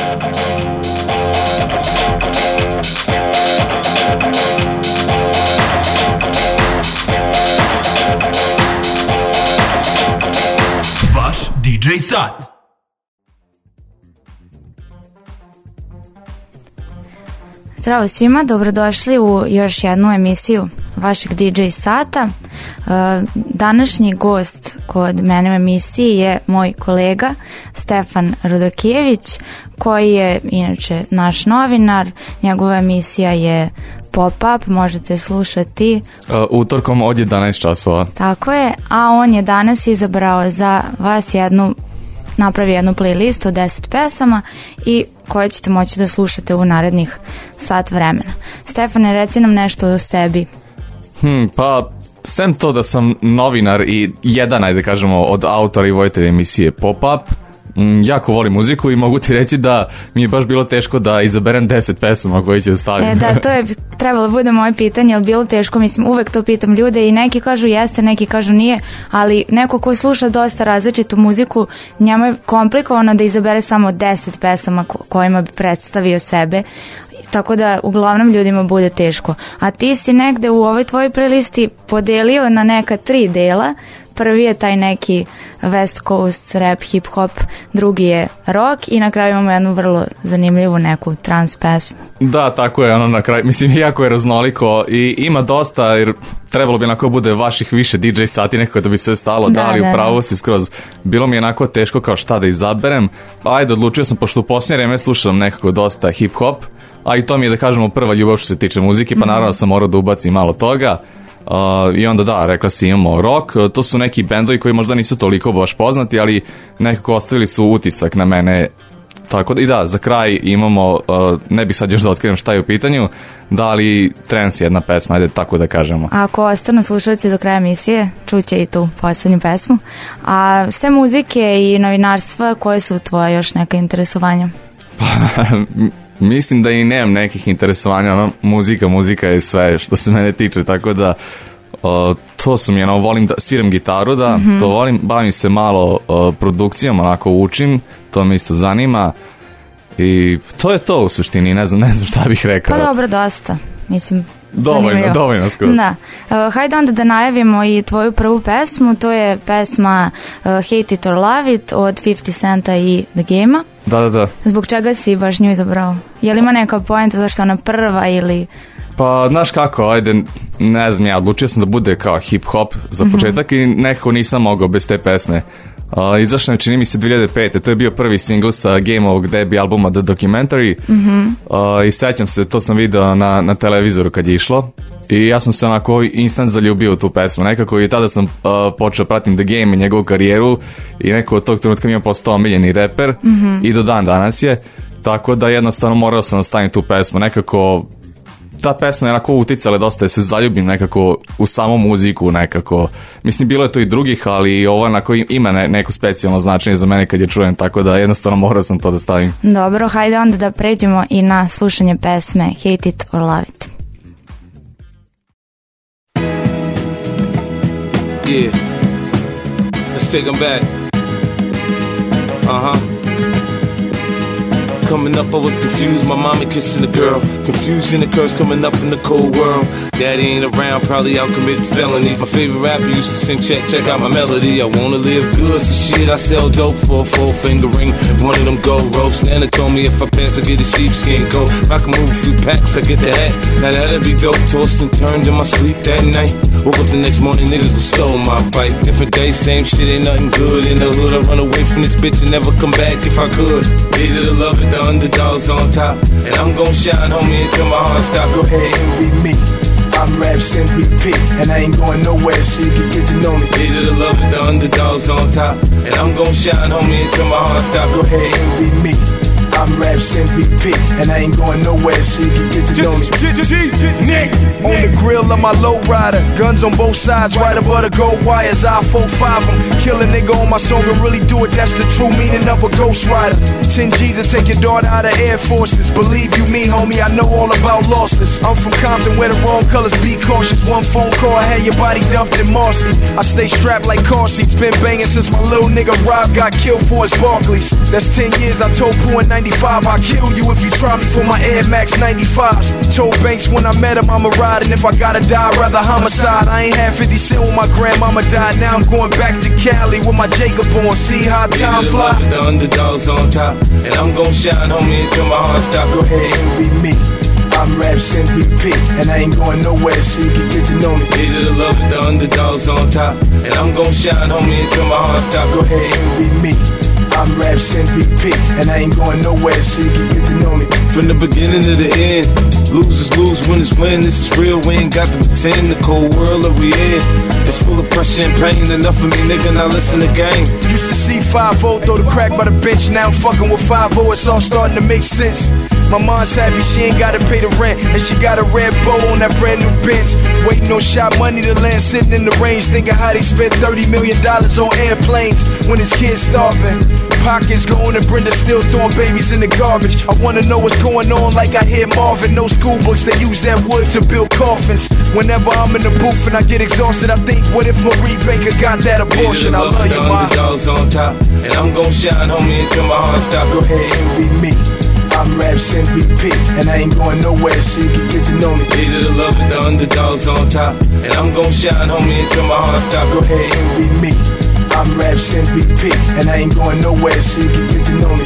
DJ Sat. Zdravo svima, dobrodošli u još jednu emisiju vašeg DJ Sata. Današnji gost kod mene u emisiji je moj kolega Stefan Rudokijević, koji je inače naš novinar. Njegova emisija je Pop-up, možete slušati utorkom od 11 časova. Tako je, a on je danas izabrao za vas napravi jednu playlistu od 10 pesama i koje ćete moći da slušate u narednih sat vremena. Stefane, reci nam nešto o sebi. Pa, sem to da sam novinar i jedan, ajde kažemo, od autora i voditelja emisije Pop-up, jako volim muziku i mogu ti reći da mi je baš bilo teško da izaberem 10 pesama koje ću staviti. Da, to je trebalo da bude moje pitanje, ali bilo teško, mislim, uvek to pitam ljude i neki kažu jeste, neki kažu nije, ali neko ko sluša dosta različitu muziku, njemu je komplikovano da izabere samo 10 pesama kojima bi predstavio sebe, tako da uglavnom ljudima bude teško. A ti si negde u ovoj tvojoj playlisti podelio na neka 3 dela. Prvi je taj neki West Coast rap, hip hop, drugi je rock i na kraju imamo jednu vrlo zanimljivu neku trans pesmu. Da, tako je, ono na kraju, mislim, jako je raznoliko i ima dosta, jer trebalo bi onako bude vaših više DJ sati nekako da bi sve stalo, da, ali upravo si skroz. Bilo mi je onako teško kao šta da izaberem, pa ajde, odlučio sam, pošto u posljednje vreme slušam nekako dosta hip hop, a i to mi je da kažemo prva ljubav što se tiče muzike, pa naravno sam morao da ubacim malo toga. I onda da, rekla si, imamo rock, to su neki bendovi koji možda nisu toliko baš poznati, ali nekako ostavili su utisak na mene. Tako da, i da, za kraj imamo, ne bih sad još da otkrijem šta je u pitanju, da li trans je jedna pesma, ajde tako da kažemo. A ako ostanu slušalci do kraja emisije, čuće i tu posljednju pesmu. A sve muzike i novinarstva, koje su tvoje još neka interesovanja? Mislim da i nemam nekih interesovanja, ono, muzika je sve što se mene tiče, tako da to su mi, volim da sviram gitaru, da, to volim, bavim se malo produkcijom, onako učim, to me isto zanima i to je to u suštini, ne znam šta bih rekao. Pa dobro, dosta, mislim. Dovoljno skroz. Da. Hajde onda da najavimo i tvoju prvu pesmu, to je pesma Hate It or Love It od 50 Centa i The Game-a. Da. Zbog čega si baš nju izabrao? Je li ima neka poenta zašto ona prva ili... Pa, znaš kako, ajde, ne znam, ja odlučio sam da bude kao hip-hop za početak i nekako nisam mogao bez te pesme. Izašla je, čini mi se, 2005. To je bio prvi single sa Game-ovog debi albuma The Documentary. I sećam se, to sam video na televizoru kad je išlo. I ja sam se onako instant zaljubio u tu pesmu. Nekako i tada sam počeo pratim The Game i njegovu karijeru i nekako od tog trenutka mi je postao omiljeni reper i do dan danas je. Tako da jednostavno morao sam staviti tu pesmu. Nekako ta pesma je onako uticala dosta da se zaljubim nekako u samu muziku nekako. Mislim, bilo je to i drugih, ali ovo onako ima neko specijalno značenje za mene kad je čujem, tako da jednostavno morao sam to da stavim. Dobro, hajde onda da pređemo i na slušanje pesme Hate It or Love It. Yeah, let's take them back. Coming up, I was confused. My mama kissing a girl. Confusion occurs coming up in the cold world. Daddy ain't around, probably out committed felonies. My favorite rapper used to sing, check out my melody. I wanna live good, so shit, I sell dope for a 4-finger ring. One of them gold ropes. Nana told me if I pass, I get a sheepskin coat. If I can move a few packs, I get the hat. Now that'd be dope. Tossed and turned in my sleep that night. Woke up the next morning, niggas that stole my bike. Different day, same shit, ain't nothing good. In the hood, I run away from this bitch and never come back if I could. Hated to love it, the underdogs on top. And I'm gon' shine, homie, until my heart stop. Go ahead, envy me. I'm Raps MVP, and I ain't going nowhere, so you can get to know me. Hated to love it, the underdogs on top. And I'm gon' shine, homie, until my heart stop. Go ahead, envy me. I'm Raps MVP, and I ain't going nowhere, so you can get to know me. On the grill of my lowrider, guns on both sides, right above the gold wires. I 4-5 them, kill a nigga on my song and really do it. That's the true meaning of a ghost rider. 10 G's to take your daughter out of Air Forces. Believe you me, homie, I know all about losses. I'm from Compton where the wrong colors be cautious. One phone call, I had your body dumped in Marcy. I stay strapped like car seats, been banging since my little nigga Rob got killed for his Barclays. That's 10 years, I told Pooh in 90 95. I'll kill you if you try me for my Air Max 95s. Told Banks when I met him I'ma ride, and if I gotta die, I'd rather homicide. I ain't had 50 cent when my grandmama died. Now I'm going back to Cali with my Jacob on. See how time fly. The underdogs on top, and I'm gon' shine, homie, until my heart stop. Go ahead, envy me. I'm Raps MVP, and I ain't going nowhere, so you can get to know me. Needed the love of the underdogs on top, and I'm gon' shine, homie, until my heart stop. Go ahead, envy me. I'm Raps MVP, and I ain't going nowhere, so you can get to know me. From the beginning to the end, losers lose, winners win. This is real, we ain't got to pretend. The cold world that we in, it's full of pressure and pain. Enough of me, nigga, now listen to game. Used to see 5-0, throw the crack by the bench. Now I'm fucking with 5-0, it's all starting to make sense. My mom's happy, she ain't gotta pay the rent, and she got a red bow on that brand new Benz. Waiting on shot money to land, sitting in the range, thinking how they spent $30 million on airplanes when his kids starving. Pockets going and Brenda still throwing babies in the garbage. I wanna know what's going on like I hear Marvin. No school books, they use that wood to build coffins. Whenever I'm in the booth and I get exhausted, I think, what if Marie Baker got that abortion? I love you, ma. Underdogs on top, and I'm gon' shine, homie, until my heart stop. Go ahead, envy me. I'm Raps MVP, and I ain't going nowhere, so you can get to know me. Needed the love of the underdogs on top, and I'm gon' shine, homie, until my heart stop. Go ahead, envy me. I'm Raps MVP, and I ain't going nowhere, so you can get to know me.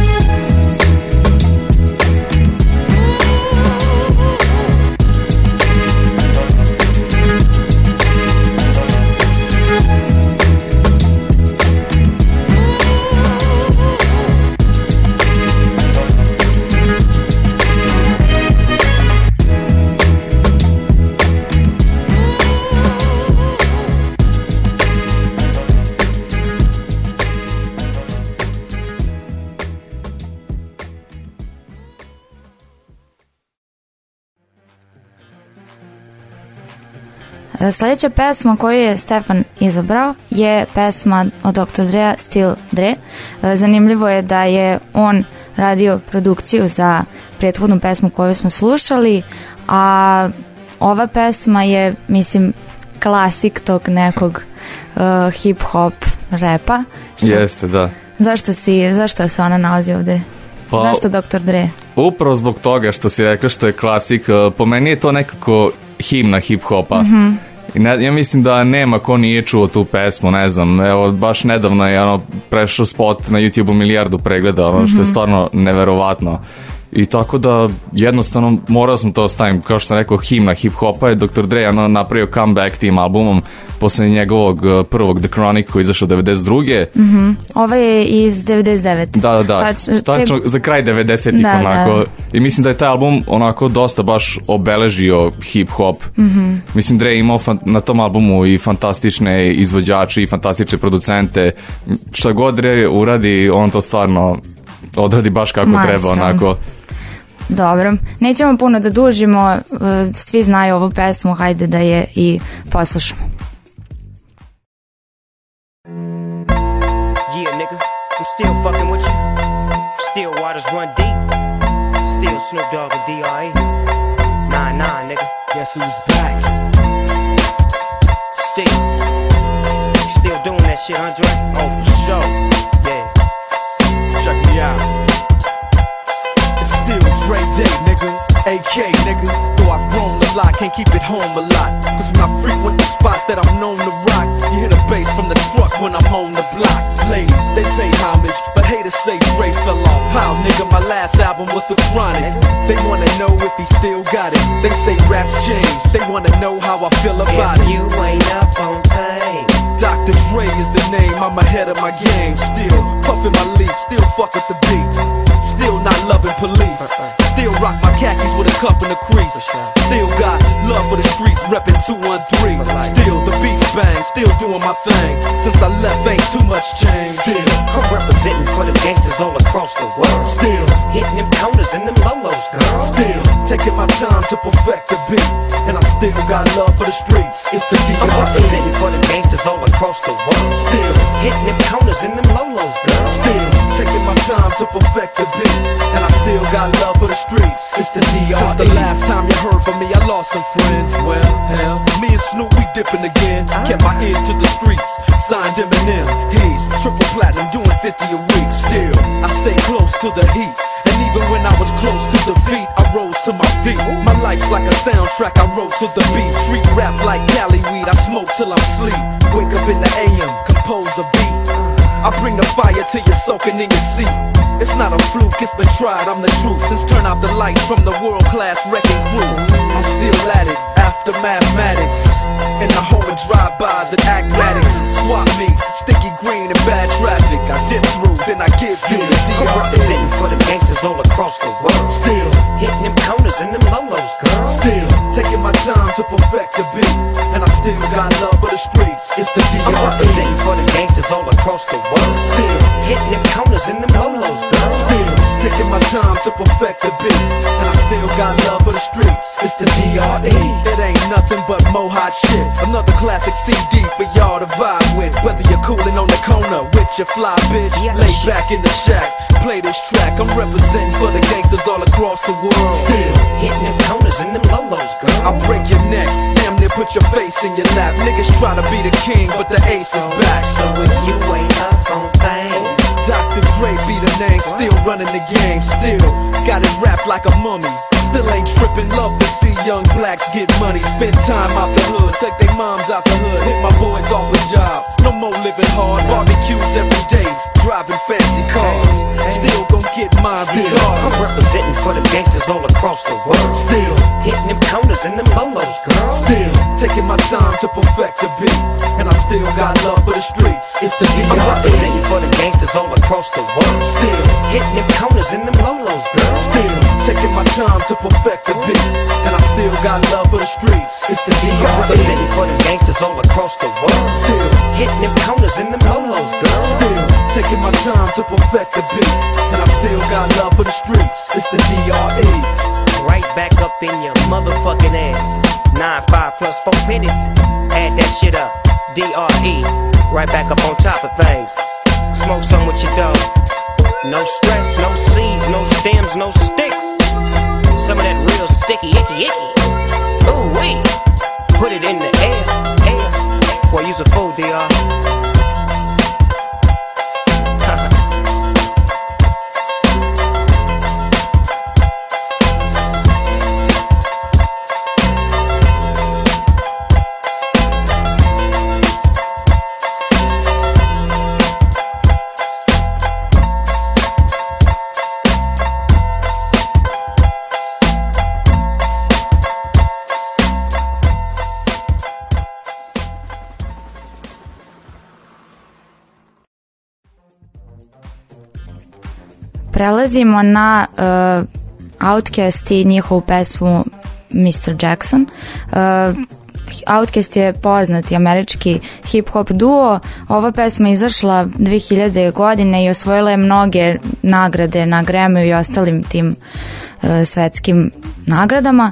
Sljedeća pesma koju je Stefan izabrao je pesma od Dr. Drea, Still Dre. Zanimljivo je da je on radio produkciju za prethodnu pesmu koju smo slušali, a ova pesma je, mislim, klasik tog nekog hip-hop repa. Jeste, da. Zašto se ona nalazi ovde? Pa, zašto Dr. Dre? Upravo zbog toga što si rekla što je klasik. Po meni je to nekako himna hip-hopa. Ja mislim da nema ko nije čuo tu pesmu, ne znam, evo, baš nedavno je prešao spot na YouTube-u milijardu pregleda, što je stvarno neverovatno. I tako da jednostavno morao sam to stavim, kao što sam rekao, himna hip-hopa je Dr. Dre napravio comeback tim albumom posle njegovog prvog The Chronic koji je izašao 92. Ovo je iz 99. Da. Tačno za kraj 90-ih onako. Da. I mislim da je taj album onako dosta baš obeležio hip-hop. Mislim Dre je imao na tom albumu i fantastične izvođače i fantastične producente. Šta god Dre uradi, on to stvarno odradi baš kako treba onako. Dobro, nećemo puno da dužimo, svi znaju ovu pesmu, hajde da je i poslušamo. Yeah, nigga, I'm still fucking with you. Still waters run deep. Still Snoop Dogg and D.R.E. Nah, nigga. Guess who's back? Still doing that shit, Andre? Oh, for sure. Yeah. Check me out. It's still Dre Day, nigga. AK, nigga. Though I've grown a lot, can't keep it home a lot. Cause when I frequent the spots that I'm known to rock, you hear the bass from the truck when I'm on the block. Ladies, they pay homage, but haters say Dre fell off. How, nigga, my last album was The Chronic. They wanna know if he still got it. They say raps change, they wanna know how I feel about if it. You ain't up on things. Dr. Dre is the name, I'm ahead of my game. Still puffin' my leaf, still fuck with the beats. Still not loving police. Still rock my khakis with a cuff and a crease. Still got love for the streets, reppin' 213. Still the beats bang, still doing my thing. Since I left, ain't too much change. Still I'm representing for the gangsters all across the world. Still hitting them corners and them lolos, girl. Still taking my time to perfect the beat. And I still got love for the streets. It's the D.R.E. I'm representing for the gangsters all across the world. Still hitting them corners and them lolos, girl. Still taking my time to perfect the beat. And I still got love for the streets. It's the D.R.E. Since the last time you heard from me, I lost some friends. Well, hell, me and Snoop, we dipping again. Kept my ear to the streets. Signed Eminem. He's triple platinum, doing 50 a week. Still, I stay close to the heat. close to defeat, I rose to my feet. My life's like a soundtrack, I wrote to the beat. Street rap like Cali weed, I smoke till I'm sleep. Wake up in the AM, compose a beat. I bring the fire till you're soaking in your seat. It's not a fluke, it's been tried, I'm the truth. Since turn out the lights from the world-class wrecking crew, I'm still at it, after mathematics. In the home of drive-bys and acmatics. Swap meets, sticky green and bad traffic. I dip through, then I give you the DR. I'm representing for the gangsters all across the world. Still hitting them corners and them lolos, girl. Still taking my time to perfect the beat. And I still got love for the streets. It's the DR. I'm representing for the gangsters all across the world. Still hitting them corners and them lolos, girl. Still taking my time to perfect the beat. And I still got love for the streets. It's the DRE. It ain't nothing but mohawk shit. Another classic CD for y'all to vibe with. Whether you're coolin' on the corner with your fly bitch, lay back in the shack, play this track. I'm representing for the gangsters all across the world. Still hitting them corners and them lolos, girl. I'll break your neck, damn near put your face in your lap. Niggas try to be the king, but the ace is back. So if you ain't up on things, Dr. Dre be the name, still running the game. Still got it wrapped like a mummy. Still ain't trippin', love to see young blacks get money. Spend time out the hood, take their moms out the hood. Hit my boys off with jobs, no more living hard. Barbecues every day, driving fancy cars. Still gon' get mine regardless. I'm representing for the gangsters all across the world. Still hitting them corners and them lolos, girl. Still taking my time to perfect the beat. And I still got love for the streets. It's the DRE. I'm representing for the gangsters all across the world. Still hitting them corners and them lolos, girl. Still taking my time to perfect the beat. And I still got love for the streets. It's the DRE. I'm representing for the gangsters all across the world. Still hitting them corners and them lolos, girl. Still taking my time to perfect the beat. And I still got love for the streets. It's the DRE. Right back up in your motherfucking ass. 9-5 plus 4 pennies. Add that shit up. DRE. Right back up on top of things. Smoke some with your dog. No stress, no seeds, no stems, no sticks. Some of that real sticky, icky. Ooh wee. Put it in the air. Boy, you's a fool, DR. Prelazimo na Outkast i njihovu pesmu Mr. Jackson. Outkast je poznati američki hip-hop duo. Ova pesma je izašla 2000. godine i osvojila je mnoge nagrade na Grammy i ostalim tim svetskim nagradama.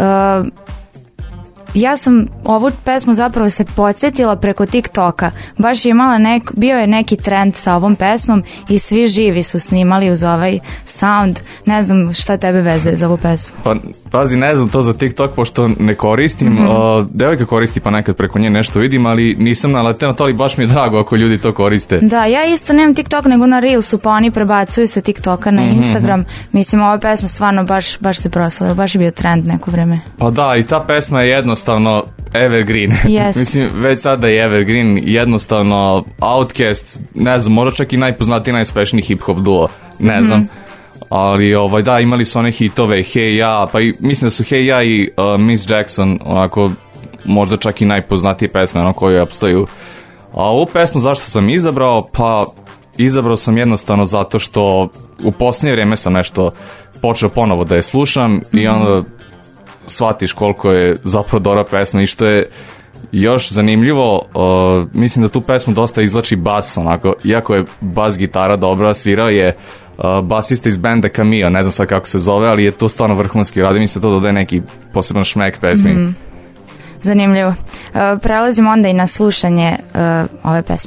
Ja sam ovu pesmu zapravo se podsjetila preko TikToka. Baš je imala bio je neki trend sa ovom pesmom i svi živi su snimali uz ovaj sound. Ne znam šta tebe vezuje za ovu pesmu. Pa, pazi, ne znam to za TikTok, pošto ne koristim. Devojka koristi pa nekad preko nje nešto vidim, ali nisam naleteo na to, ali baš mi je drago ako ljudi to koriste. Da, ja isto nemam TikTok nego na Reelsu, pa oni prebacuju sa TikToka na Instagram. Mislim, ova pesma stvarno baš se proslavila, baš je bio trend neko vreme. Pa da, i ta pesma je jednostavno evergreen. Yes. Mislim, već sada je evergreen, jednostavno Outkast, ne znam, možda čak i najpoznatiji, najuspešniji hip-hop duo, ne znam. Ali da, imali su one hitove Hey Ja, pa i mislim da su Hey Ja i Miss Jackson onako možda čak i najpoznatije pesme koje opstaju. A ovu pesmu zašto sam izabrao? Pa izabrao sam jednostavno zato što u posljednje vrijeme sam nešto počeo ponovo da je slušam i onda shvatiš koliko je zapravo dobra pesma. I što je još zanimljivo, mislim da tu pesmu dosta izlači bas, onako, iako je bas gitara dobra, svirao je basista iz benda Cameo, ne znam sad kako se zove, ali je to stvarno vrhunski radi, mislim da to dodaje neki poseban šmek pesmi. Zanimljivo. Prelazimo onda i na slušanje ove pesme.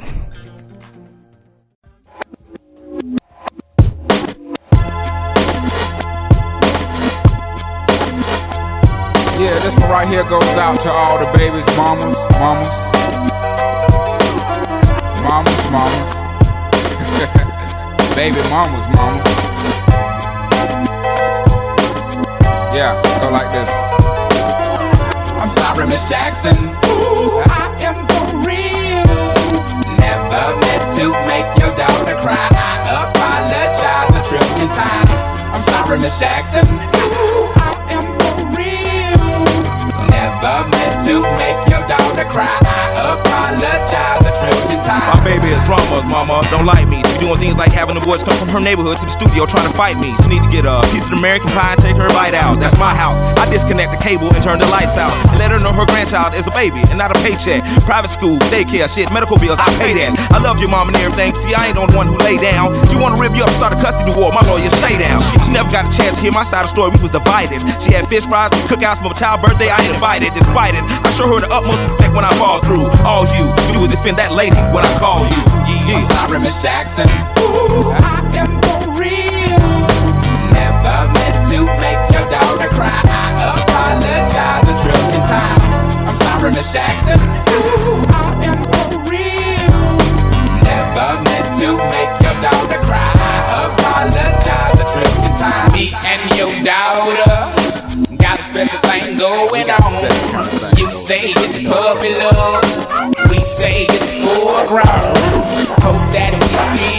Yeah, this one right here goes out to all the babies, mamas. Baby mamas. Yeah, go like this. I'm sorry, Miss Jackson. Ooh, I am for real. Never meant to make your daughter cry. I apologize a trillion times. I'm sorry, Miss Jackson. Ooh, I am for real. Never meant to make your daughter cry. I apologize a trillion times. My baby is drama, mama, don't like me. She doing things like having the boys come from her neighborhood to the studio trying to fight me. She need to get a piece of American pie and take her bite out. That's my house. I disconnect the cable and turn the lights out and let her know her grandchild is a baby and not a paycheck. Private school, daycare, shit, medical bills, I pay that. I love your mom and everything. See, I ain't the one who lay down. She wanna rip you up, start a custody war. My lawyer, stay down. She never got a chance to hear my side of the story. We was divided. She had fish fries and cookouts for my child's birthday. I ain't invited. Despite it, I show her the utmost respect when I fall through. All you do is defend that lady when I call you. I'm sorry, Miss Jackson. Ooh, I am for real. Never meant to make your daughter cry. I apologize a trillion times. I'm sorry, Miss Jackson. Ooh, I am for real. Never meant to make your daughter cry. I apologize a trillion times. Me and your daughter got a special thing going on. You say it's puppy love, we say it's foreground. Hope that we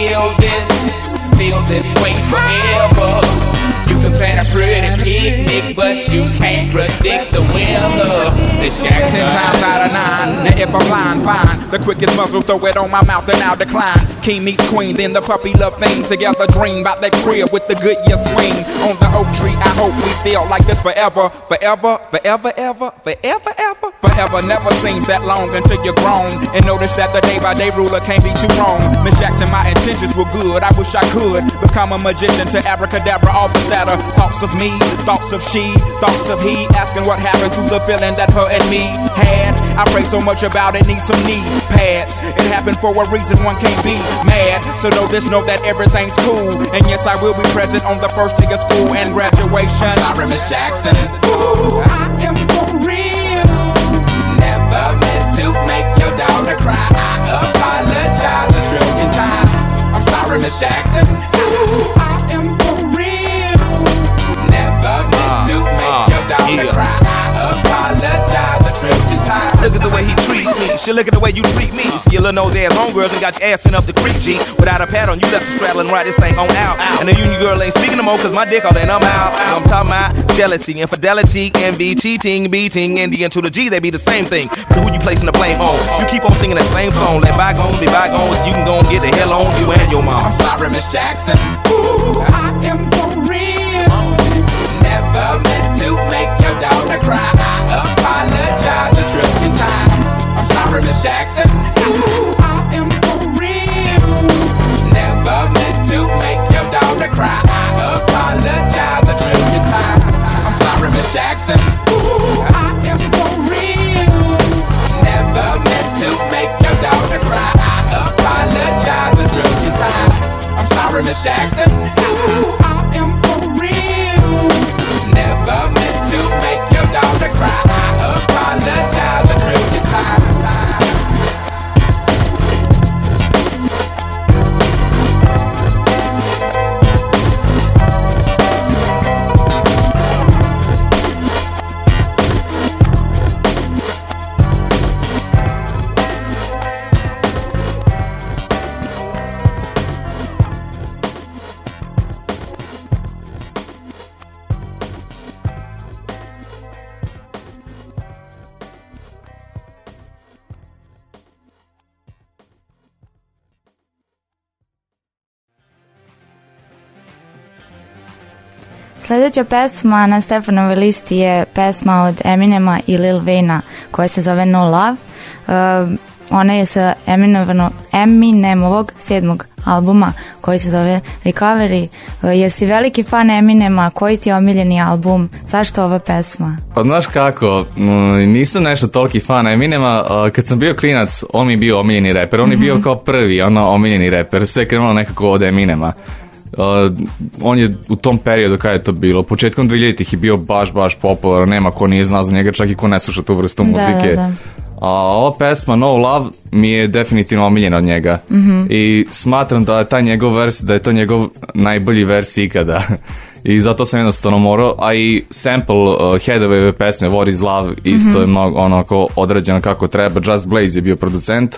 feel this way forever. You can plan a pretty picnic, but you can't predict the weather. Miss Jackson. 10 times out of 9. Now if I'm lying, fine. The quickest muzzle, throw it on my mouth and I'll decline. King meets queen, then the puppy love thing. Together dream about that crib with the Goodyear swing. On the oak tree, I hope we feel like this forever. Forever, forever, ever, forever, ever. Forever never seems that long until you're grown. And notice that the day-by-day ruler can't be too wrong. Miss Jackson, my intentions were good. I wish I could become a magician to abracadabra all the sadder. Thoughts of me, thoughts of she, thoughts of he. Asking what happened to the feeling that her and me had. I pray so much about it, need some knee pads. It happened for a reason, one can't be mad. So know this, know that everything's cool. And yes, I will be present on the first day of school and graduation. I'm sorry, Miss Jackson. Ooh, I am for real. Never meant to make your daughter cry. I apologize a trillion times. I'm sorry, Miss Jackson. Ooh, I am for real. Never meant to make your daughter cry. I apologize a trillion times. Look at the way he treats me. Shit, look at the way you treat me. Skillin' those ass homegirls and got your ass sent up the creek, G. Without a pad on, you left the straddle and ride this thing on out. And the union girl ain't speaking no more, cause my dick all in, I'm out. I'm talking about jealousy, infidelity, envy, cheating, beating, and the N to the G, they be the same thing. But who you placing the blame on? You keep on singing that same song. Let bygones be bygones, you can go and get the hell on you and your mom. I'm sorry, Miss Jackson. Ooh, I am for real. Never meant to make your daughter cry. I apologize a trillion times. I'm sorry, Miss Jackson. Ooh, I am for real. Never meant to make your daughter cry. I apologize a trillion times. I'm sorry, Miss Jackson. Ooh, I am for real. Never meant to make your daughter cry. I apologize a trillion times. I'm sorry, Miss Jackson. Ooh, I am for real. Never meant to make your daughter cry. I apologize a trillion times. Sljedeća pesma na Stefanovoj listi je pesma od Eminema i Lil Wayna koja se zove No Love. Ona je sa Eminemovog 7. albuma koji se zove Recovery. Jesi veliki fan Eminema? Koji ti je omiljeni album? Zašto ova pesma? Pa znaš kako, nisam nešto toliki fan Eminema. Kad sam bio klinac, on mi je bio omiljeni reper. On je bio kao prvi omiljeni reper. Sve je krenulo nekako od Eminema. On je u tom periodu kada je to bilo početkom 2000-ih je bio baš popularan, nema ko nije znao za njega, čak i ko ne sluša tu vrstu muzike. Da. A ova pesma No Love mi je definitivno omiljena od njega. I smatram da je taj njegov vers, da je to njegov najbolji vers ikada. i zato sam jednostavno morao, a i sample Headway pesme What is Love isto je mnogo onako odrađeno kako treba. Just Blaze je bio producent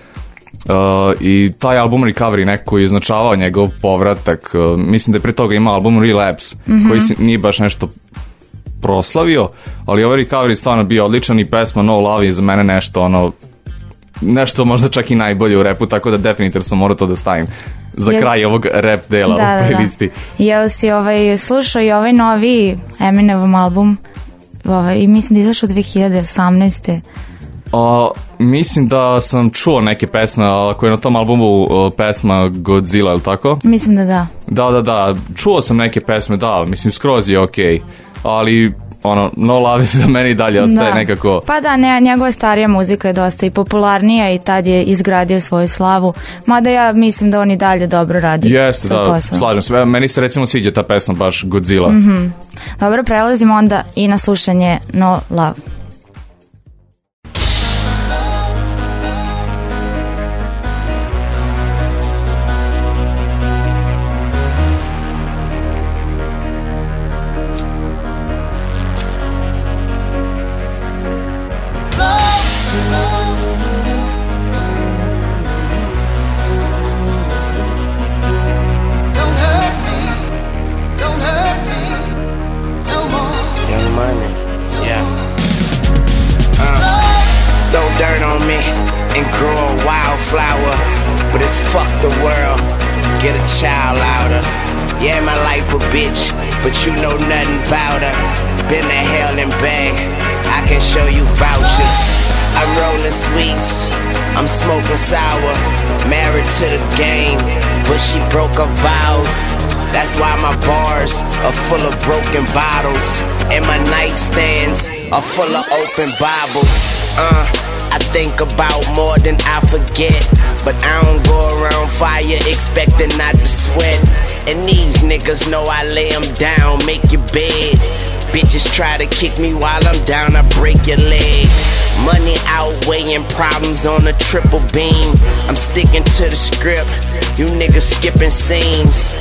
i taj album Recovery nekako je označavao njegov povratak. Mislim da je pre toga imao album Relapse koji nije baš nešto proslavio, ali ovaj Recovery stvarno bio odličan i pesma No Love je za mene nešto možda čak i najbolje u repu, tako da definitivno sam morao to da stavim za kraj ovog rap dela u playlisti. Jel si slušao i ovaj novi Eminemov album i mislim da je izašao 2018. Mislim da sam čuo neke pesme, ako je na tom albumu pesma Godzilla, ili tako? Mislim da. Da, čuo sam neke pesme, da, mislim skroz je okej, ali No Love za meni dalje ostaje nekako... Pa da, njegova starija muzika je dosta i popularnija i tad je izgradio svoju slavu, mada ja mislim da on i dalje dobro radi. Jeste, da, slažem se. Meni se recimo sviđa ta pesma baš Godzilla. Dobro, prelazimo onda i na slušanje No Love. But you know nothing about her. Been to hell and back, I can show you vouchers. I'm rolling sweets, I'm smoking sour. Married to the game, but she broke her vows. That's why my bars are full of broken bottles, and my nightstands are full of open Bibles. I think about more than I forget, but I don't go around fire expecting not to sweat. And these niggas know I lay them down, make your bed. Bitches try to kick me while I'm down, I break your leg. Money outweighing problems on a triple beam. I'm sticking to the script, you niggas skipping scenes.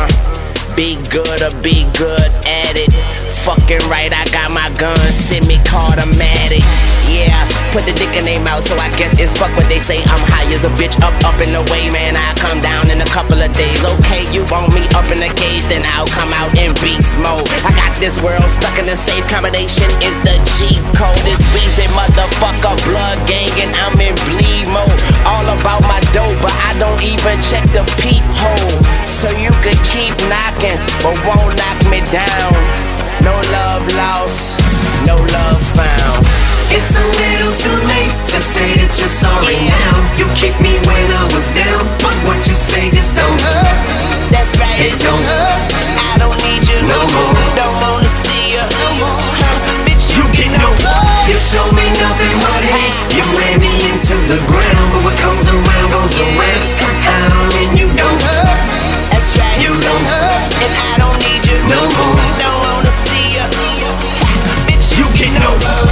Be good or be good at it. Fucking right, I got my gun, semi-automatic. Yeah, put the dick in their mouth, so I guess it's fuck what they say. I'm high as a bitch, up and away, man. I'll come down in a couple of days. Okay, you want me up in the cage, then I'll come out in beast mode. I got this world stuck in a safe combination. Is the G code? It's Weezy, motherfucker, blood gang, and I'm in bleed mode. All about my dough, but I don't even check the peephole. So you could keep knocking, but won't knock me down. No love lost, no love found. It's a little too late to say that you're sorry now. You kicked me when I was down, but what you say just don't hurt me. That's right, it don't hurt me. I don't need you no more. Don't wanna see you no more. Bitch, you get no love. You show me nothing but hate. You ran me into the ground, but what comes around goes around. And you don't hurt me. That's right, you don't hurt me. And I don't need you no more. Don't wanna see you bitch, you get no love.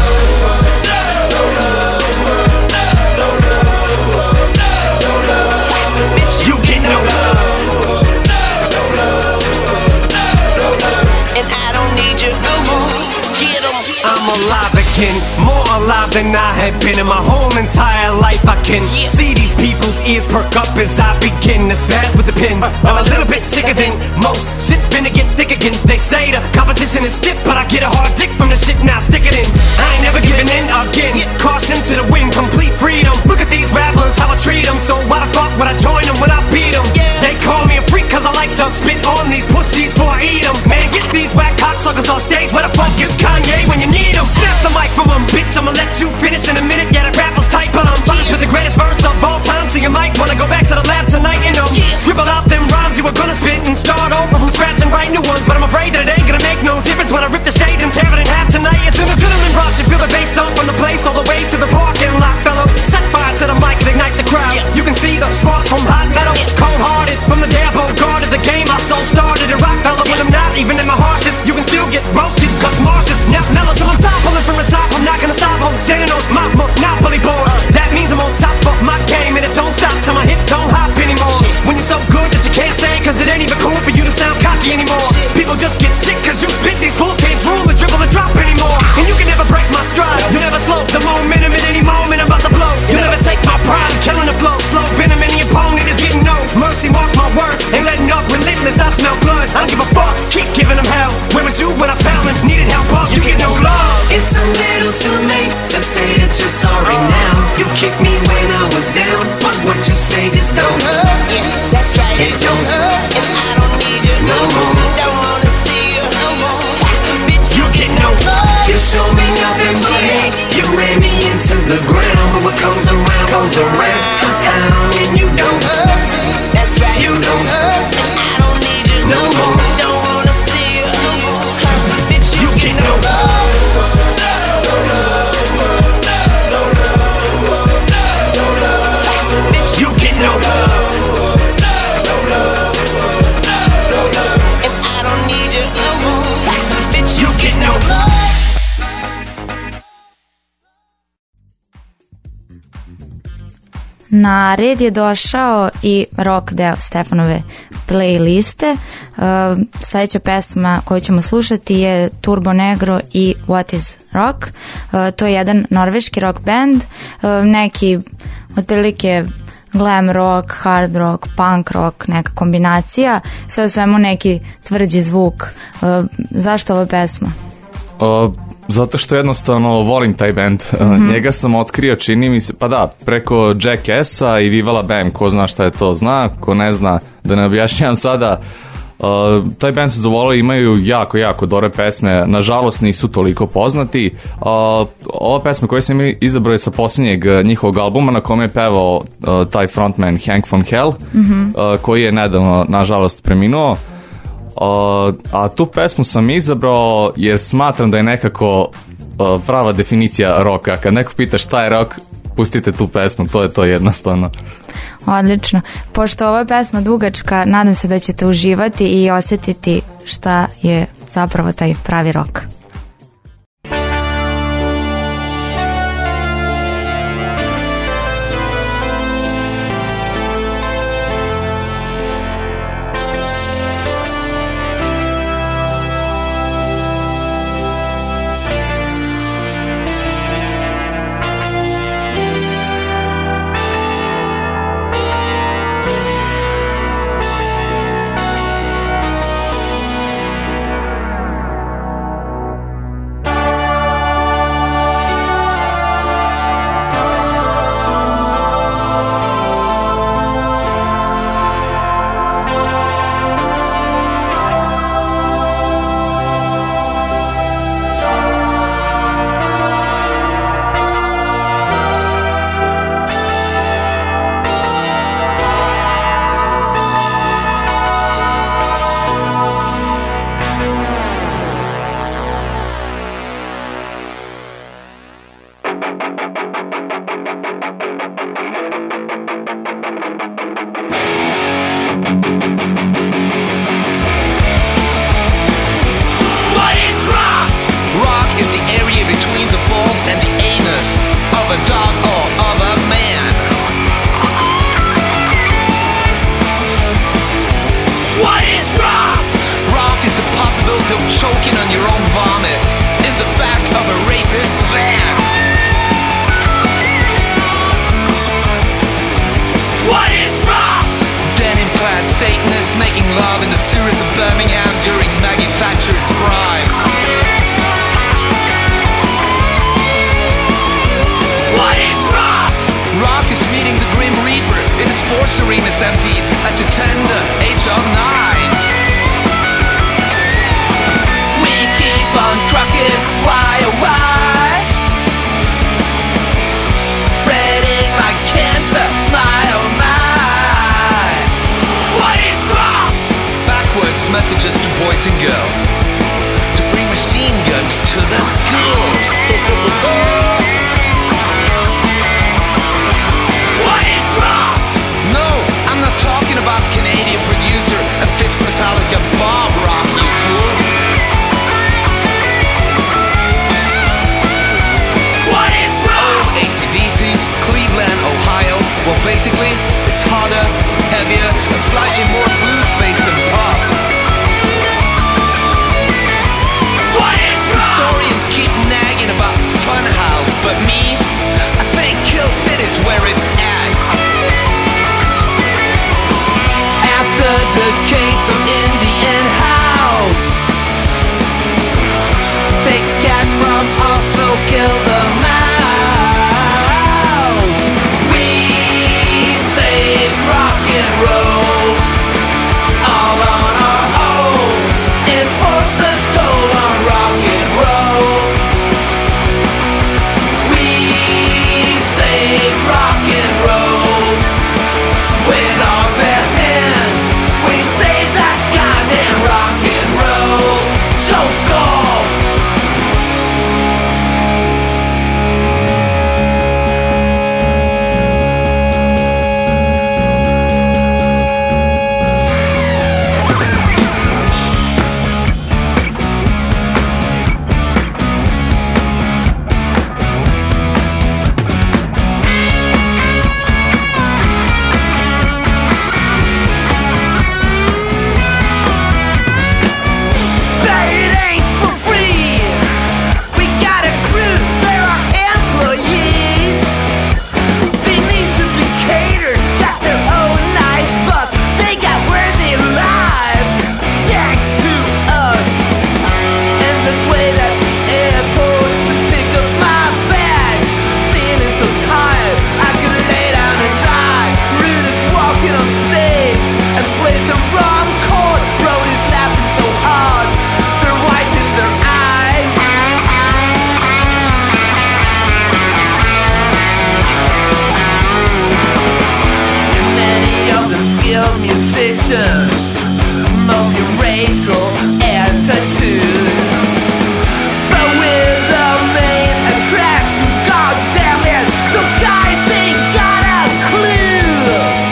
I'm alive again, more alive than I have been in my whole entire life. I can see these people's ears perk up as I begin to spaz with the pen. I'm a little bit sicker than most. Shit's finna get thick again. They say the competition is stiff, but I get a hard dick from the shit, now stick it in. I ain't never giving in again. Caution to the wind, complete freedom. Look at these rappers, how I treat them. So why the fuck would I join them when I beat them? They call me a freak cause I like to spit on these pussies before I eat them. Man, get these whack cocksuckers off stage. Where the fuck is Kanye when you need him? Snatch the mic from him, bitch, I'ma let you finish in a minute. Yeah, that rapper's tight, but I'm punished with the greatest verse of all time. So you might wanna go back to the lab tonight and scribble out them rhymes you were gonna spit and start over from scratch and write new ones. But I'm afraid that it ain't gonna make no difference when I rip the stage and tear it in half tonight. It's an adrenaline rush, you feel the bass dump from the place all the way to the parking lot, fellow. Set fire to the mic and ignite the crowd. You can see the sparks from hot metal. Cold-hearted from the day I guarded the game. I so started to rock, fellow. When I'm not even in my harshest, you can still get roasted. Cause Na red je došao i rock deo Stefanove playliste. Sljedeća pesma koju ćemo slušati je Turbo Negro i What is Rock. To je jedan norveški rock band, neki otprilike glam rock, hard rock, punk rock, neka kombinacija, sve u svemu neki tvrđi zvuk. Zašto ova pesma? Zato što jednostavno volim taj band. Njega sam otkrio, čini mi se, pa da, preko Jackass-a i Viva la Bam, ko zna šta je to zna, ko ne zna, da ne objašnjam sada. Taj band se zavolio, imaju jako dobre pesme, nažalost nisu toliko poznati. Ova pesma koju sam izabrao je sa posljednjeg njihovog albuma na kome je pevao taj frontman Hank von Hell, koji je nedavno nažalost preminuo. A tu pesmu sam izabrao jer smatram da je nekako prava definicija roka. Kad neko pita šta je rock, pustite tu pesmu, to je to jednostavno. Odlično. Pošto ova pesma dugačka, nadam se da ćete uživati i osjetiti šta je zapravo taj pravi rock. Messages to boys and girls to bring machine guns to the schools. What is wrong? No, I'm not talking about Canadian producer and Fit Metallica Bob Rock, you fool. What is wrong? Oh, AC/DC, Cleveland, Ohio. Well, basically, it's harder, heavier, and slightly more blues-based than pop. Historians keep nagging about facial attitude. But with the main attraction, goddamn it, those guys ain't got a clue.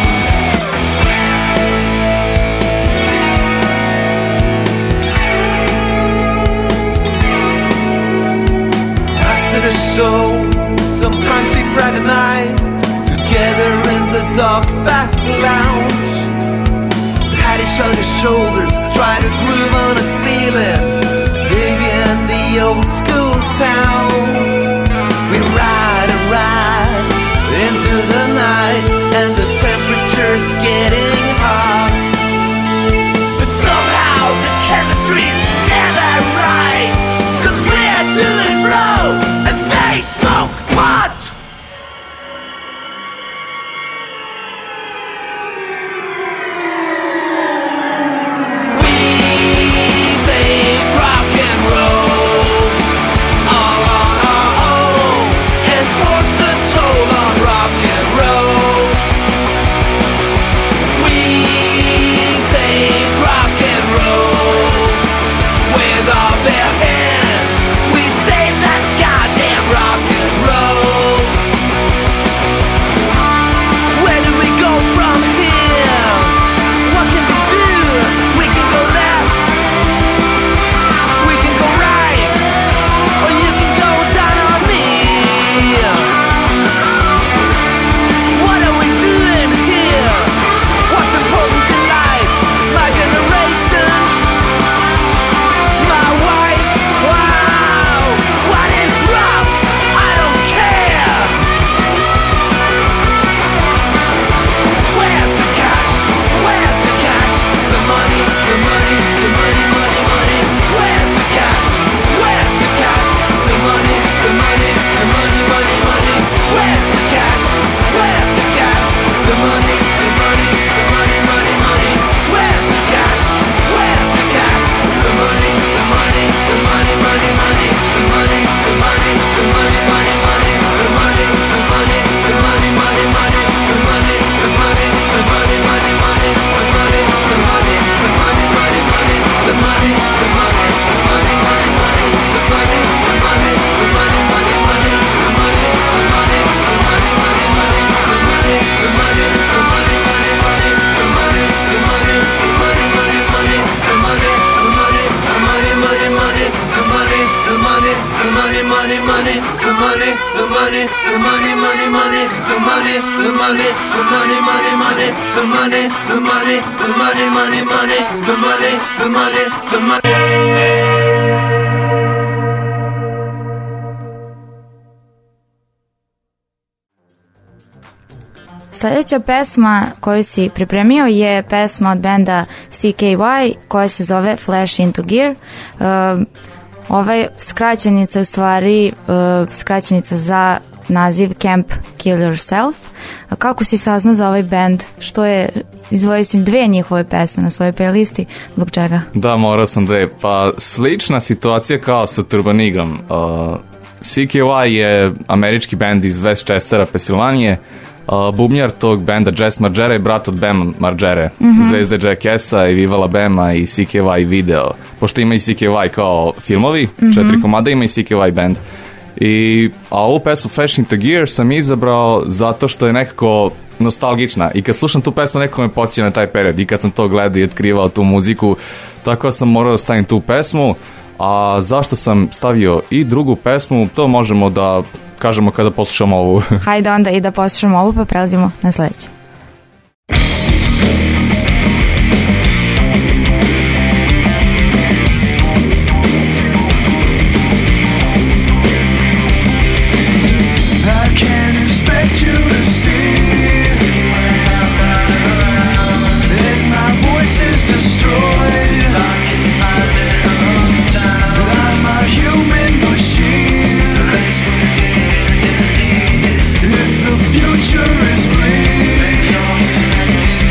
After the show, sometimes we fraternize together in the dark back lounge. Pat each other's shoulders, try to groove on a feeling, dig in the old school sounds. We ride and ride into the night, and the temperature's getting hot. But somehow the chemistry's never right, 'cause we're doing blow and they smoke pot. Sljedeća pesma koju si pripremio je pesma od benda CKY koja se zove Flash Into Gear. Ova skraćenica je u stvari skraćenica za naziv Camp Kill Yourself. Kako si saznao za ovaj band? Što je, izvojio si 2 njihove pesme na svojoj playlisti, zbog čega? Da, morao sam 2. Pa slična situacija kao sa Turban Igrom. CKY je američki band iz Westchestera, Pensilvanije. Bubnjar tog benda Jess Margera je brat od Bam Margere, zvezde Jackassa i Viva La Bama i CKY video. Pošto ima i CKY kao filmovi, 4 komada, ima i CKY band. A ovu pesmu Flash Into Gear sam izabrao zato što je nekako nostalgična i kad slušam tu pesmu nekako me podsjeća na taj period i kad sam to gledao i otkrivao tu muziku, tako sam morao da stavim tu pesmu. A zašto sam stavio i drugu pesmu, to možemo da kažemo kada poslušamo ovu. Hajde onda i da poslušamo ovu pa prelazimo na sljedeću. Future is bleak.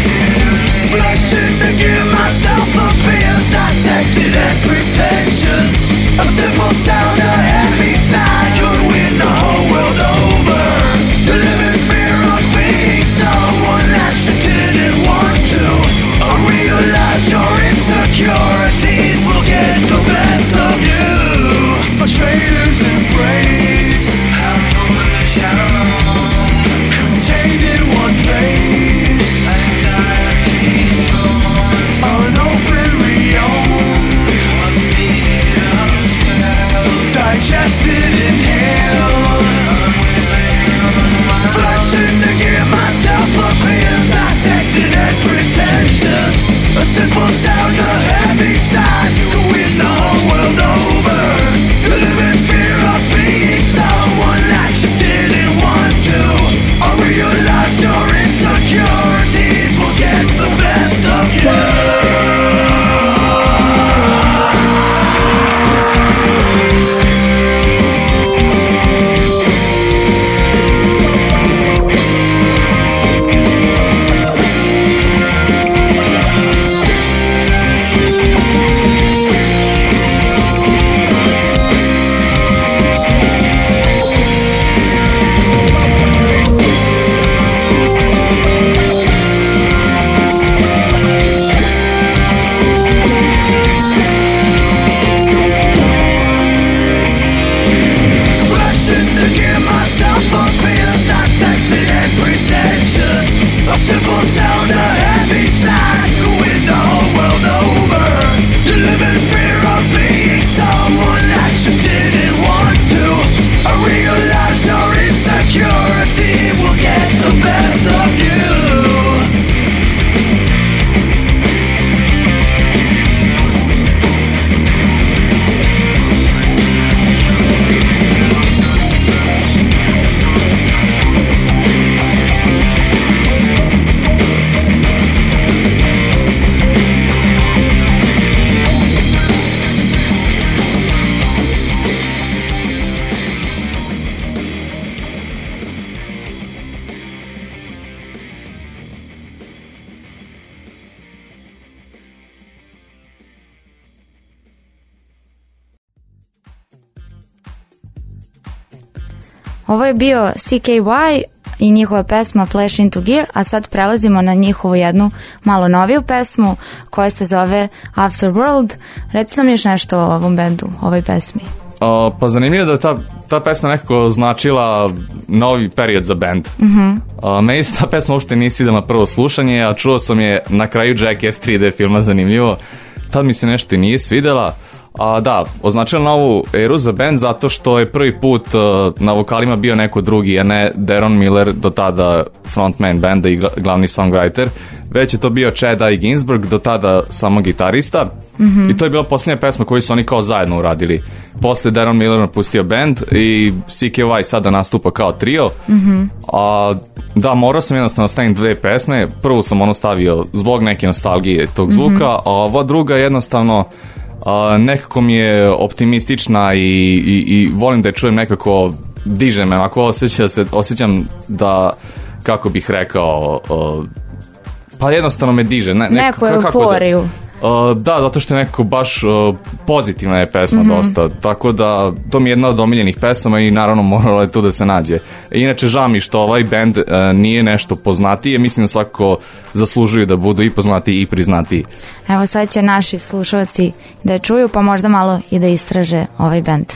Ovo je bio CKY i njihova pesma Flash Into Gear, a sad prelazimo na njihovu jednu malo noviju pesmu koja se zove Afterworld. Reci nam još nešto o ovom bendu, ovoj pesmi. Pa zanimljivo je da ta pesma nekako značila novi period za band. Meni se ta pesma uopšte nije svidela na prvo slušanje, a čuo sam je na kraju Jackass 3D filma, zanimljivo. Tad mi se nešto nije svidela. A da, označila novu eru za band zato što je prvi put na vokalima bio neko drugi, a ne Deron Miller, do tada frontman benda i glavni songwriter, već je to bio Chad I. Ginsberg, do tada samo gitarista. I to je bila posljednja pesma koju su oni kao zajedno uradili. Posle Deron Miller napustio band i CKY sada nastupa kao trio. A da, morao sam jednostavno staviti dve pesme. Prvu sam stavio zbog neke nostalgije tog zvuka, a ova druga jednostavno nekako mi je optimistična i volim da je čujem, nekako diže me, onako osjećam da, kako bih rekao, pa jednostavno me diže. Neku euforiju. Da, zato što je nekako baš pozitivna je pesma dosta, tako da to mi je jedna od omiljenih pesama i naravno moralo je tu da se nađe. Inače, žao mi što ovaj band nije nešto poznatije, mislim da svakako zaslužuju da budu i poznatiji i priznatiji. Evo sad će naši slušalci da je čuju, pa možda malo i da istraže ovaj band.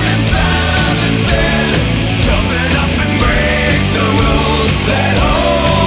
Toughen up and break the rules that hold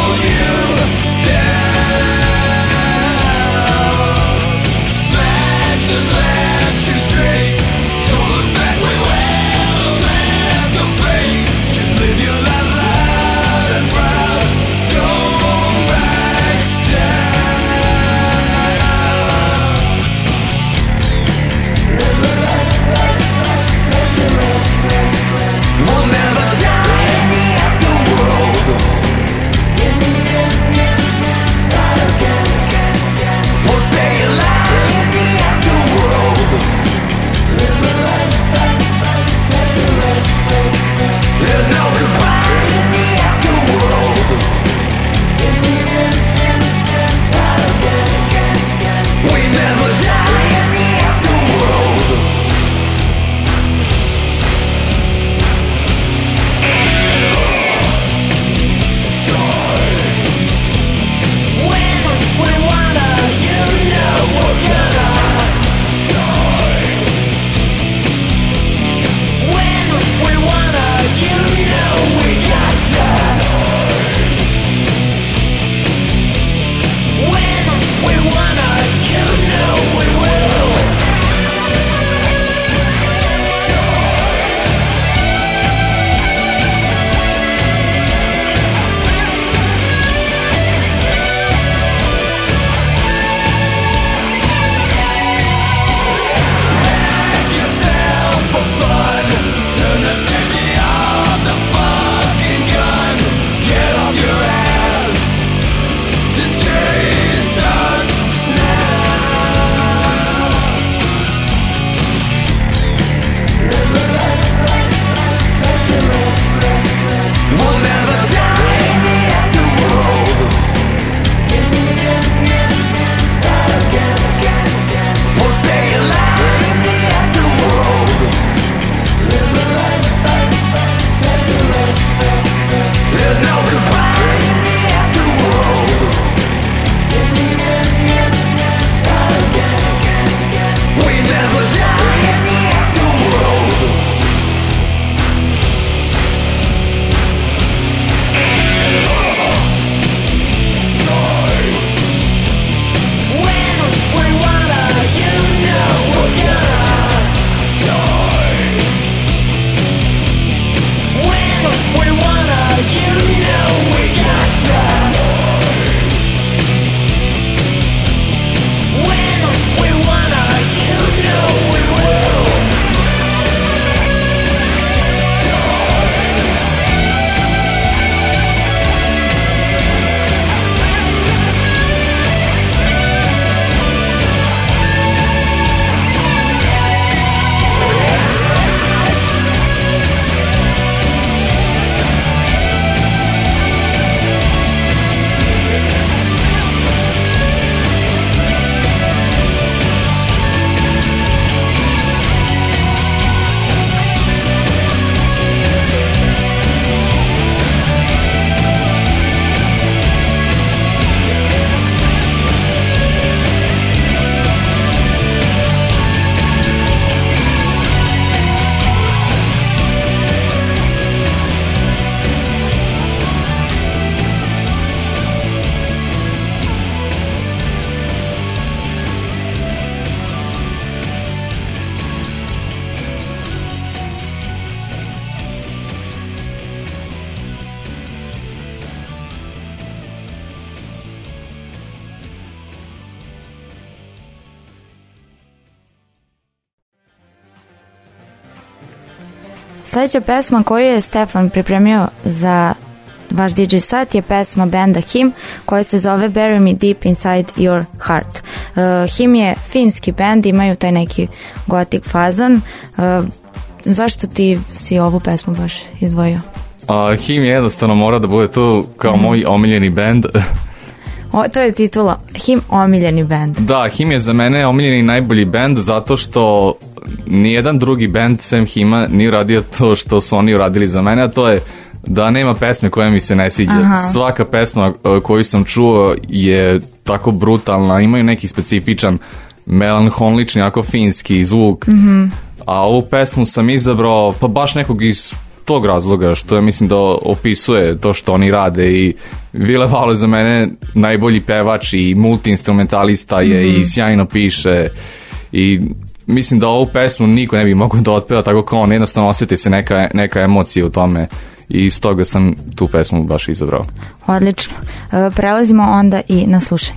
Sljedeća pesma koju je Stefan pripremio za vaš DJ set je pesma benda Him koja se zove Bury Me Deep Inside Your Heart. Him je finski bend, imaju taj neki gotik fazon. Zašto ti si ovu pesmu baš izdvojio? Him je jednostavno mora da bude tu kao moj omiljeni bend. To je titula, Him omiljeni bend. Da, Him je za mene omiljeni najbolji bend zato što nijedan drugi bend sem Hima nije uradio to što su oni uradili za mene, a to je da nema pesme koja mi se ne sviđa. Aha. Svaka pesma koju sam čuo je tako brutalna, imaju neki specifičan melanholični, jako finski zvuk. A ovu pesmu sam izabrao pa baš nekog iz tog razloga što je, mislim da opisuje to što oni rade i Ville Valo za mene najbolji pevač i multi-instrumentalista je i sjajno piše i mislim da ovu pesmu niko ne bi mogao da otpeva tako kao on, jednostavno osjeti se neka emocija u tome i stoga sam tu pesmu baš izabrao. Odlično. Prelazimo onda i na slušanje.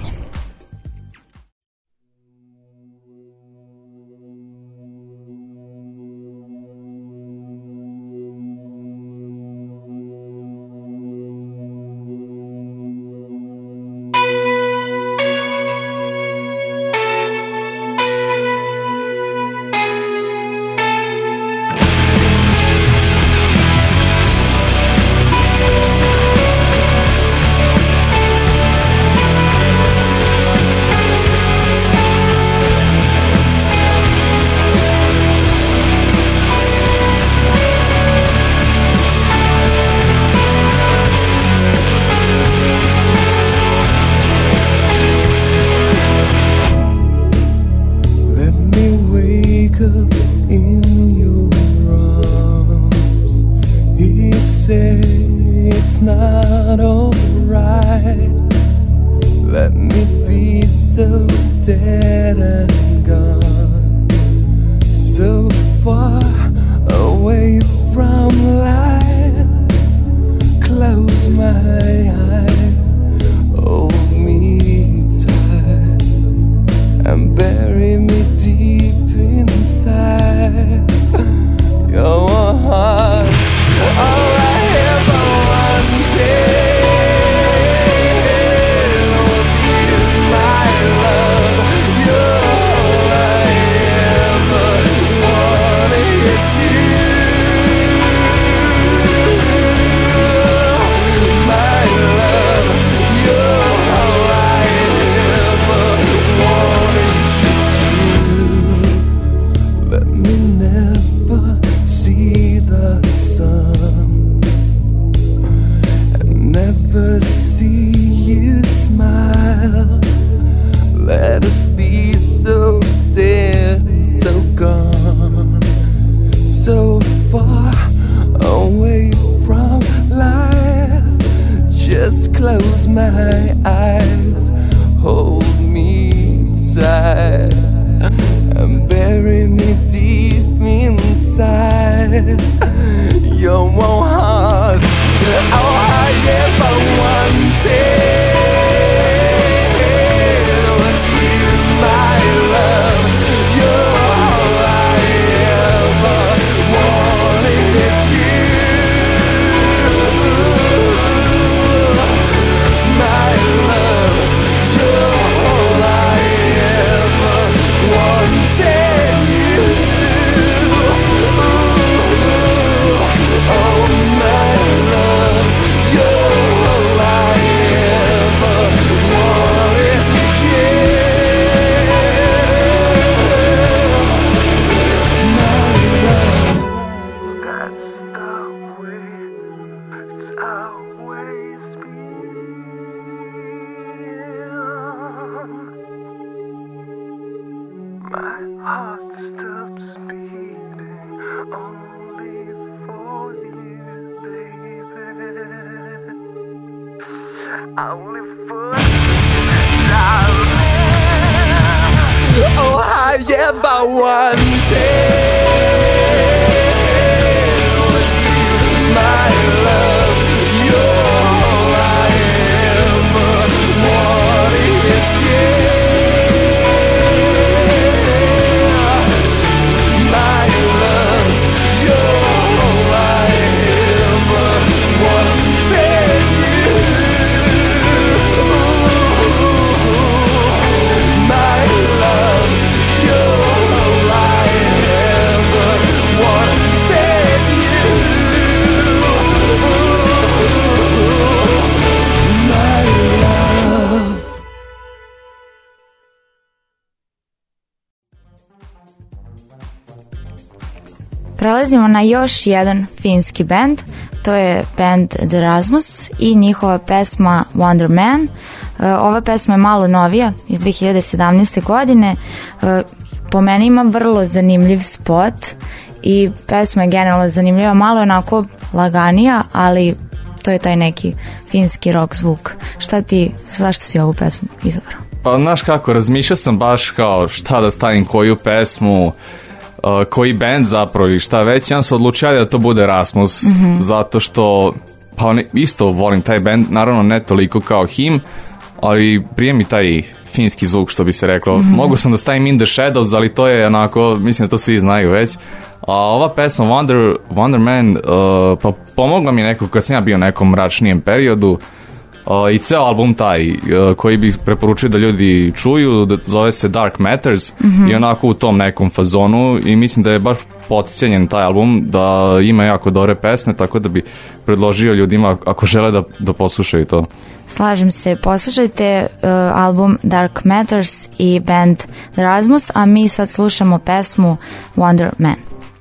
Prelazimo na još jedan finski band, to je band The Rasmus i njihova pesma Wonder Man. Ova pesma je malo novija, iz 2017. godine. Po meni ima vrlo zanimljiv spot i pesma je generalno zanimljiva, malo onako laganija, ali to je taj neki finski rock zvuk. Zašto si ovu pesmu izabrao? Pa znaš kako, razmišljao sam baš kao šta da stavim, koju pesmu, koji band zapravo ili šta već. Ja sam odlučio da to bude Rasmus, zato što pa isto volim taj band, naravno ne toliko kao Him, ali prije mi taj finski zvuk, što bi se reklo. Mogu sam da stavim In the Shadows, ali to je onako, mislim da to svi znaju već. A ova pesma Wonder Man pa pomogla mi nekako kad sam ja bio u nekom mračnijem periodu. I ceo album taj koji bih preporučio da ljudi čuju, zove se Dark Matters, i onako u tom nekom fazonu, i mislim da je baš podcijenjen taj album, da ima jako dobre pesme, tako da bi predložio ljudima ako žele da poslušaju to. Slažem se, poslušajte album Dark Matters i band The Rasmus, a mi sad slušamo pesmu Wonder Man.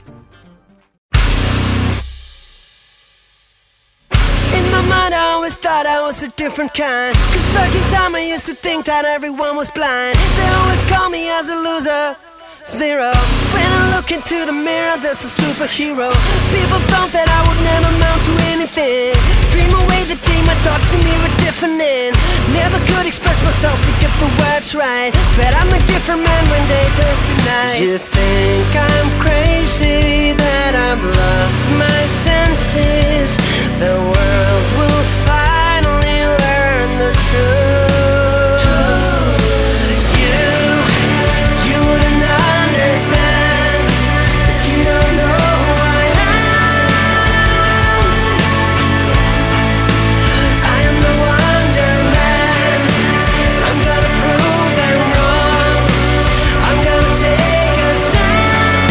Thought I was a different kind, 'cause back in time I used to think that everyone was blind. They always call me as a loser, zero. When I look into the mirror, there's a superhero. People thought that I would never amount to anything. Dream away the day my thoughts to me were different and never could express myself to get the words right. But I'm a different man when day turns to night. You think I'm crazy, that I've lost my senses. The world will finally learn the truth. You wouldn't understand, 'cause you don't know who I am. I am the Wonder Man. I'm gonna prove them wrong. I'm gonna take a stand.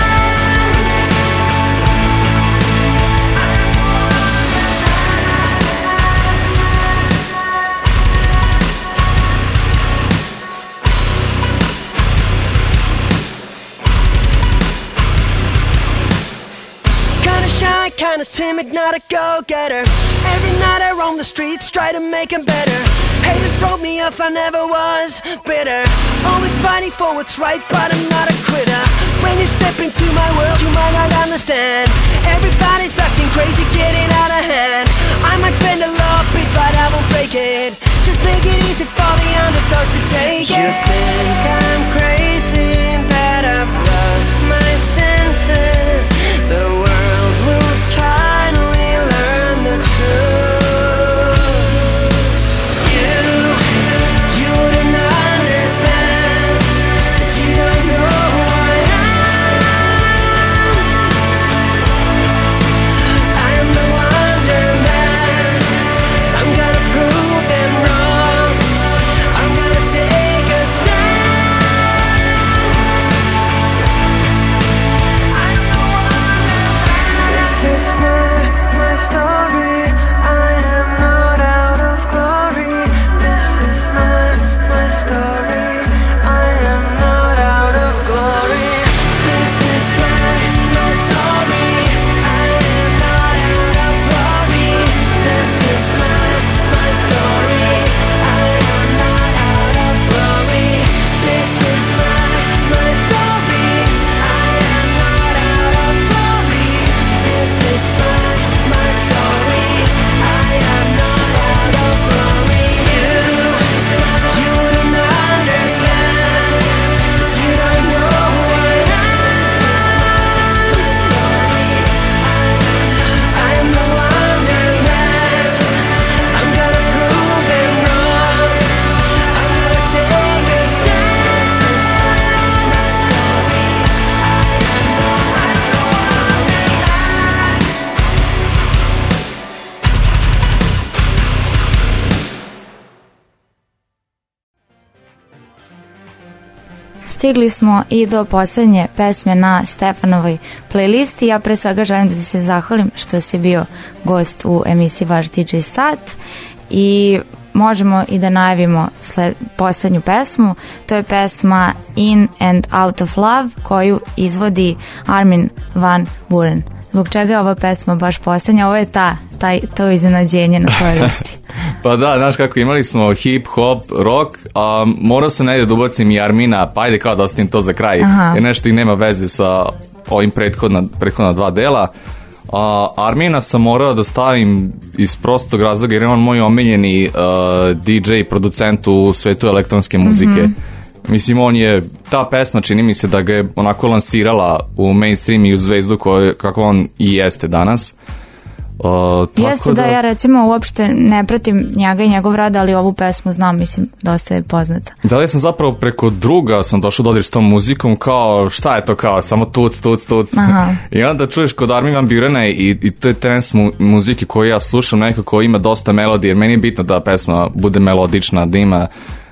Kinda timid, not a go-getter. Every night I roam the streets, try to make them better. Haters wrote me off, I never was bitter. Always fighting for what's right, but I'm not a quitter. When you step into my world, you might not understand. Everybody's acting crazy, getting out of hand. I might bend the law a bit, but I won't break it. Just make it easy for the underdogs to take it. You think I'm crazy, that I've lost my senses. The world will finally learn the truth. You wouldn't understand, 'cause you don't know who I am. I am the Wonder Man. I'm gonna prove them wrong. I'm gonna take a stand. This is my story. I am not out of glory. This is my story. I am not out of glory. This is my story. I am not out of glory. This is my story. I am not out of glory. This is my story. I am not out of glory. This is my story. I am not out of glory. You wouldn't understand, 'cause you don't know who I am. I am the Wonder Man. I'm gonna prove them wrong. I'm gonna take a stand. Stigli smo i do posljednje pesme na Stefanovoj playlisti. Ja pre svega želim da ti se zahvalim što si bio gost u emisiji Vaš DJ Sat i možemo i da najavimo poslednju pesmu. To je pesma In and Out of Love koju izvodi Armin van Buuren. Zbog čega je ova pesma baš poslednja? Ovo je to iznenađenje na kojoj listi. Pa da, znaš kako, imali smo hip, hop, rock, a morao sam negdje da ubacim i Armina, pa ajde kao da ostavim to za kraj, jer nešto i nema veze sa ovim prethodna dva dela. Armina sam morao da stavim iz prostog razloga jer je on moj omiljeni DJ, producent u svetu elektronske muzike. Mislim, on je, ta pesma čini mi se da ga je onako lansirala u mainstream i u zvezdu kako on i jeste danas. Jeste da ja recimo uopšte ne pratim njega i njegov rad, ali ovu pesmu znam, mislim, dosta je poznata. Da li sam zapravo preko druga sam došao dodir s tom muzikom, kao šta je to, kao samo tuc. I onda čuješ kod Armin van Buurena i to je trans muzike koju ja slušam, nekako ima dosta melodije, jer meni je bitno da pesma bude melodična, da ima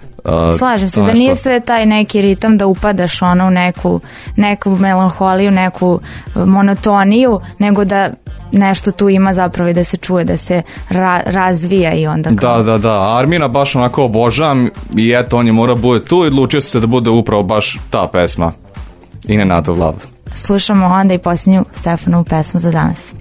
slažem se, da nije sve taj neki ritam da upadaš ono u neku melanholiju, neku monotoniju, nego da nešto tu ima zapravo i da se čuje, da se razvija i onda kao... Da, Armina baš onako obožavam i eto, on je mora bude tu i odlučio se da bude upravo baš ta pesma In and Out of Love. Slušamo onda i posljednju Stefanovu pesmu za danas.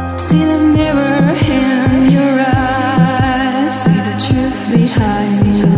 behind the